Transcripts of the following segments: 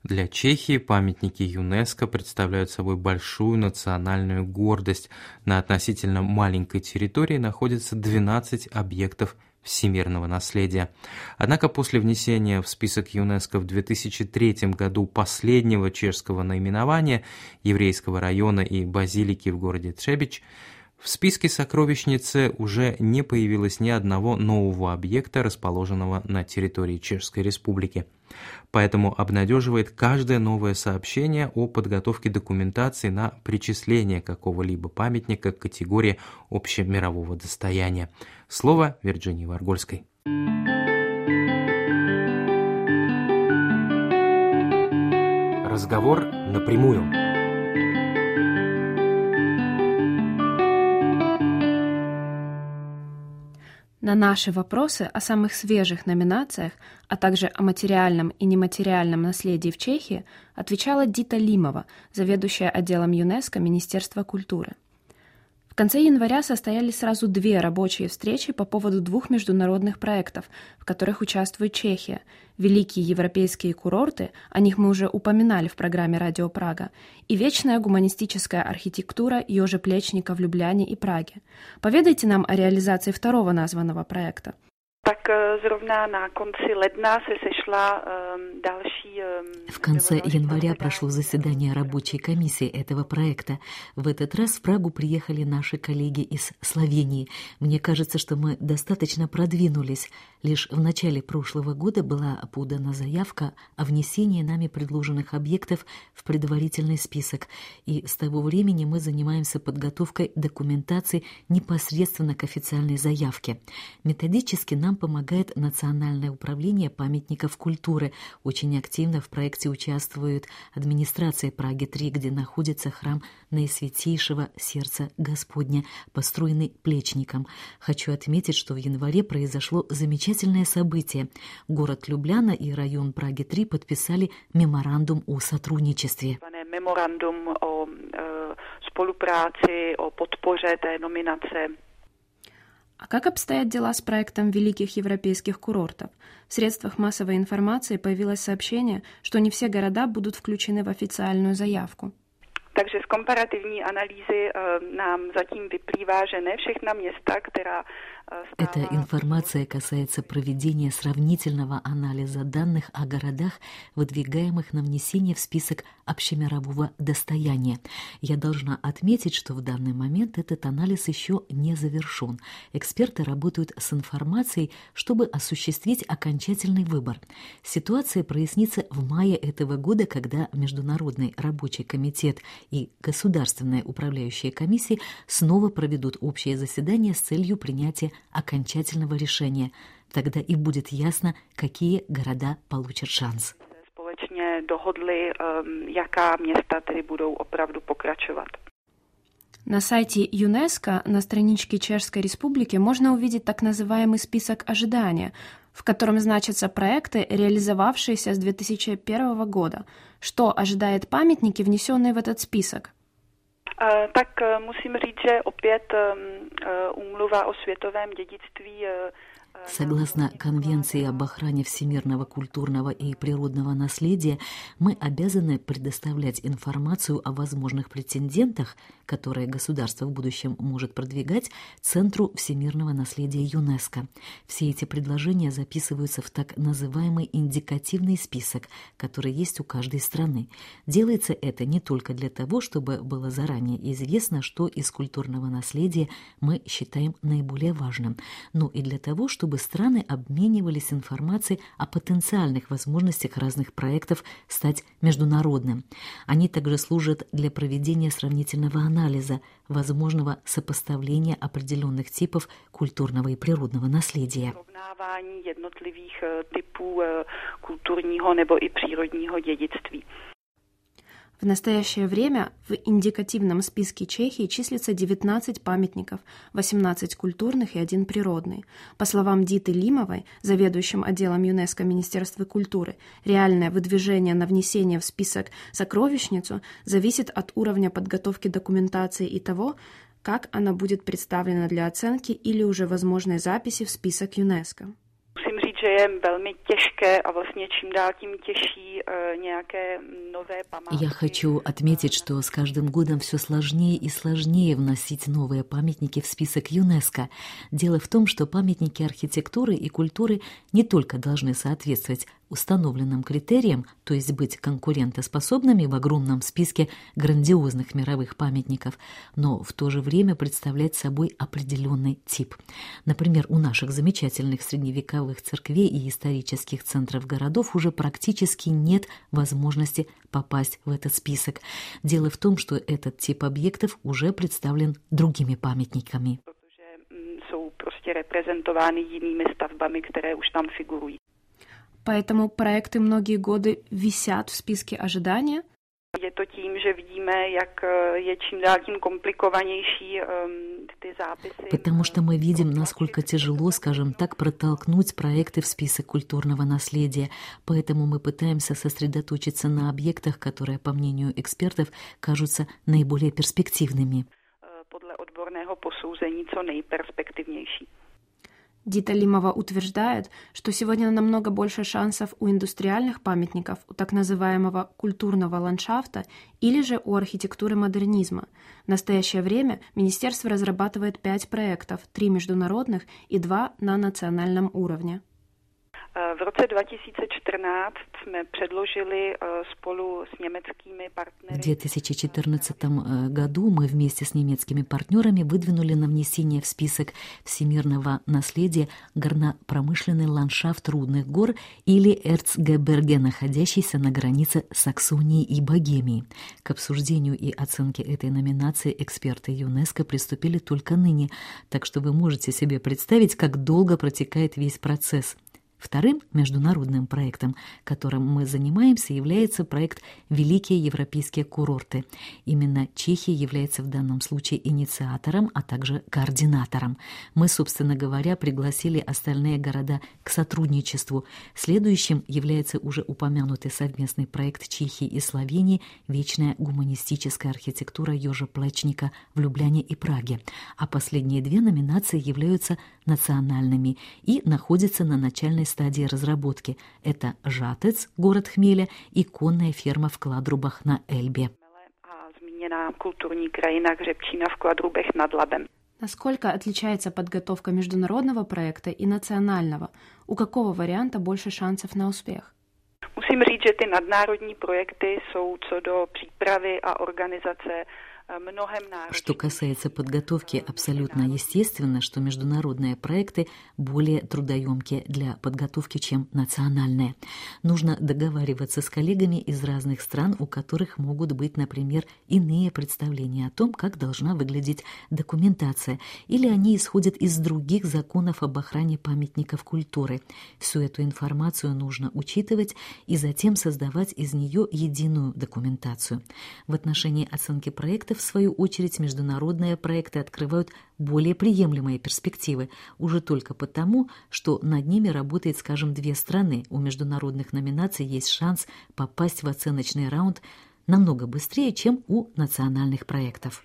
Для Чехии памятники ЮНЕСКО представляют собой большую национальную гордость. На относительно маленькой территории находится 12 объектов всемирного наследия. Однако после внесения в список ЮНЕСКО в 2003 году последнего чешского наименования еврейского района и базилики в городе Třebíč, в списке сокровищницы уже не появилось ни одного нового объекта, расположенного на территории Чешской Республики. Поэтому обнадеживает каждое новое сообщение о подготовке документации на причисление какого-либо памятника к категории общемирового достояния. Слово Вирджинии Варгольской. Разговор напрямую. На наши вопросы о самых свежих номинациях, а также о материальном и нематериальном наследии в Чехии отвечала Дита Лимова, заведующая отделом ЮНЕСКО Министерства культуры. В конце января состоялись сразу 2 рабочие встречи по поводу 2 международных проектов, в которых участвует Чехия: «Великие европейские курорты», о них мы уже упоминали в программе «Радио Прага», и «Вечная гуманистическая архитектура Йожи Плечника в Любляне и Праге». Поведайте нам о реализации второго названного проекта. В конце января прошло заседание рабочей комиссии этого проекта. В этот раз в Прагу приехали наши коллеги из Словении. Мне кажется, что мы достаточно продвинулись. Лишь в начале прошлого года была подана заявка о внесении нами предложенных объектов в предварительный список. И с того времени мы занимаемся подготовкой документации непосредственно к официальной заявке. Методически нам помогает Национальное управление памятников культуры. Очень активно в проекте участвует администрация Праги-3, где находится храм Наисвятейшего Сердца Господня, построенный Плечником. Хочу отметить, что в январе произошло замечательное событие. Город Любляна и район Праги-3 подписали меморандум о сотрудничестве. Меморандум о спolupráci, о podpoře té nominace. А как обстоят дела с проектом великих европейских курортов? В средствах массовой информации появилось сообщение, что не все города будут включены в официальную заявку. Takže z komparativní analýzy nám zatím vyplývá, že ne všechna města, která Эта информация касается проведения сравнительного анализа данных о городах, выдвигаемых на внесение в список общемирового достояния. Я должна отметить, что в данный момент этот анализ еще не завершен. Эксперты работают с информацией, чтобы осуществить окончательный выбор. Ситуация прояснится в мае этого года, когда Международный рабочий комитет и Государственная управляющая комиссия снова проведут общее заседание с целью принятия окончательного решения. Тогда и будет ясно, какие города получат шанс. Společně dohodli, jaká města tedy budou opravdu pokračovat. На сайте ЮНЕСКО на страничке Чешской Республики можно увидеть так называемый список ожидания, в котором значатся проекты, реализовавшиеся с 2001 года. Что ожидает памятники, внесенные в этот список? Tak musím říct, že opět úmluva o světovém dědictví. Согласно Конвенции об охране всемирного культурного и природного наследия, мы обязаны предоставлять информацию о возможных претендентах, которые государство в будущем может продвигать, Центру всемирного наследия ЮНЕСКО. Все эти предложения записываются в так называемый индикативный список, который есть у каждой страны. Делается это не только для того, чтобы было заранее известно, что из культурного наследия мы считаем наиболее важным, но и для того, чтобы страны обменивались информацией о потенциальных возможностях разных проектов стать международным. Они также служат для проведения сравнительного анализа, возможного сопоставления определенных типов культурного и природного наследия. Srovnávání jednotlivých typů kulturního nebo i přírodního dědictví. В настоящее время в индикативном списке Чехии числится 19 памятников, 18 культурных и 1 природный. По словам Диты Лимовой, заведующим отделом ЮНЕСКО Министерства культуры, реальное выдвижение на внесение в список сокровищницу зависит от уровня подготовки документации и того, как она будет представлена для оценки или уже возможной записи в список ЮНЕСКО. Musím říct, že je velmi těžké a vlastně čím dál tím těžší nějaké nové památky. Я хочу отметить, что с каждым годом все сложнее и сложнее вносить новые памятники в список ЮНЕСКО. Дело в том, что памятники архитектуры и культуры не только должны соответствовать установленным критериям, то есть быть конкурентоспособными в огромном списке грандиозных мировых памятников, но в то же время представлять собой определенный тип. Например, у наших замечательных средневековых церквей и исторических центров городов уже практически нет возможности попасть в этот список. Дело в том, что этот тип объектов уже представлен другими памятниками. Jsou prostě reprezentovány jinými stavbami, které už tam figurují. Поэтому проекты многие годы висят в списке ожидания. Je to tím, že vidíme, jak je čím dál tím komplikovanější ty zápisy. Потому что мы видим, насколько тяжело, скажем так, протолкнуть проекты в список культурного наследия. Поэтому мы пытаемся сосредоточиться на объектах, которые, по мнению экспертов, кажутся наиболее перспективными. Podle odborného posouzení co nejperspektivnější. Дита Лимова утверждает, что сегодня намного больше шансов у индустриальных памятников, у так называемого культурного ландшафта или же у архитектуры модернизма. В настоящее время министерство разрабатывает 5 проектов, 3 международных и 2 на национальном уровне. V roce 2014 jsme předložili spolu s německými partnery. В 2014 году мы вместе с немецкими партнерами выдвинули на внесение в список всемирного наследия горно-промышленный ландшафт Рудных гор или Эрцгеберге, находящийся на границе Саксонии и Богемии. К обсуждению и оценке этой номинации эксперты ЮНЕСКО приступили только ныне, так что вы можете себе представить, как долго протекает весь процесс. Вторым международным проектом, которым мы занимаемся, является проект «Великие европейские курорты». Именно Чехия является в данном случае инициатором, а также координатором. Мы, собственно говоря, пригласили остальные города к сотрудничеству. Следующим является уже упомянутый совместный проект Чехии и Словении «Вечная гуманистическая архитектура Ёжа Плечника» в Любляне и Праге. А последние 2 номинации являются национальными и находятся на начальной стадии разработки. Это Жатец, город хмеля, и конная ферма в Кладрубах на Эльбе. Насколько отличается подготовка международного проекта и национального? У какого варианта больше шансов на успех? Musím říct, že ty nadnárodní projekty jsou co do přípravy a organizace. Что касается подготовки, абсолютно естественно, что международные проекты более трудоемкие для подготовки, чем национальные. Нужно договариваться с коллегами из разных стран, у которых могут быть, например, иные представления о том, как должна выглядеть документация, или они исходят из других законов об охране памятников культуры. Всю эту информацию нужно учитывать и затем создавать из нее единую документацию. В отношении оценки проектов, в свою очередь, международные проекты открывают более приемлемые перспективы, уже только потому, что над ними работает, скажем, 2 страны. У международных номинаций есть шанс попасть в оценочный раунд намного быстрее, чем у национальных проектов.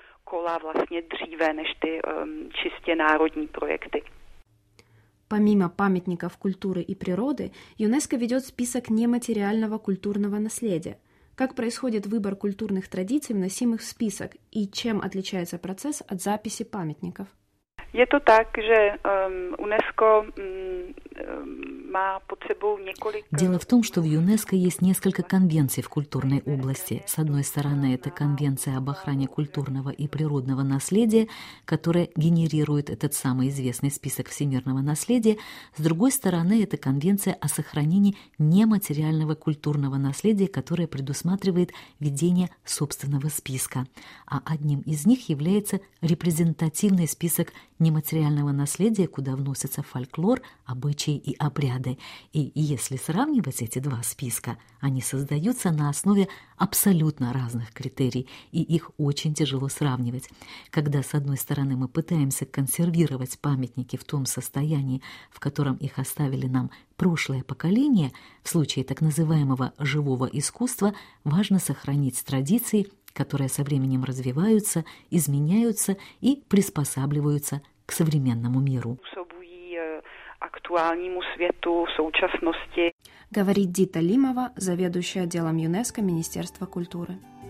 Помимо памятников культуры и природы, ЮНЕСКО ведет список нематериального культурного наследия. Как происходит выбор культурных традиций, вносимых в список, и чем отличается процесс от записи памятников? Je to tak, že UNESCO má pod sebou několik... Дело в том, что в ЮНЕСКО есть несколько конвенций в культурной области. С одной стороны, это Конвенция об охране культурного и природного наследия, которая генерирует этот самый известный список всемирного наследия. С другой стороны, это Конвенция о сохранении нематериального культурного наследия, которая предусматривает ведение собственного списка. А одним из них является репрезентативный список нематериального наследия, куда вносятся фольклор, обычаи и обряды. И если сравнивать эти 2 списка, они создаются на основе абсолютно разных критерий, и их очень тяжело сравнивать. Когда, с одной стороны, мы пытаемся консервировать памятники в том состоянии, в котором их оставили нам прошлое поколение, в случае так называемого живого искусства важно сохранить традиции, которые со временем развиваются, изменяются и приспосабливаются к современному миру. aktuálnímu světu, současnosti. Говорит Дита Лимова, заведующая отделом ЮНЕСКО Министерства культуры.